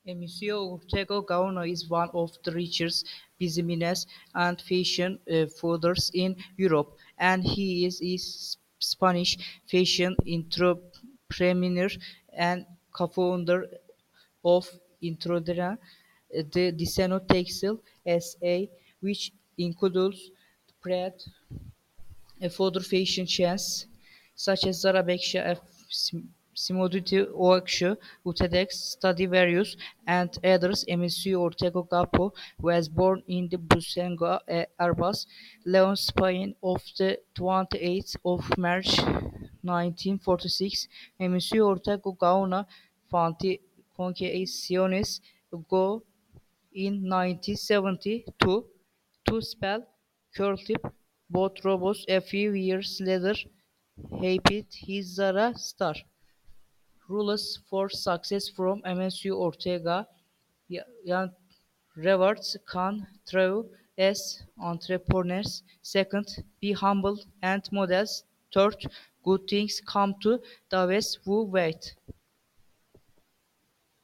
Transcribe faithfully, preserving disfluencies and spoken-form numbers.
Emilio Ortega Gaona is one of the richest business and fashion uh, founders in Europe, and he is a Spanish fashion entrepreneur and co-founder of Introdera, the Diseño Textil S A, which includes Pret a further fashion chains such as Zara Bershka, F. Simoditi Oakşu, Utedex, Stradivarius, and others. Emilio Ortega Capo was born in the Busenga, uh, Airbus, Leon, Spain, of the twenty-eighth of March nineteen forty-six. Emilio Ortega Gaona founded Conquestaciones Go in nineteen seventy-two to spell curltip. Both robots a few years later hyped his Zara star. Rules for success from Amancio Ortega. Young rewards can thrive as entrepreneurs. Second, be humble and modest. Third, good things come to those who wait.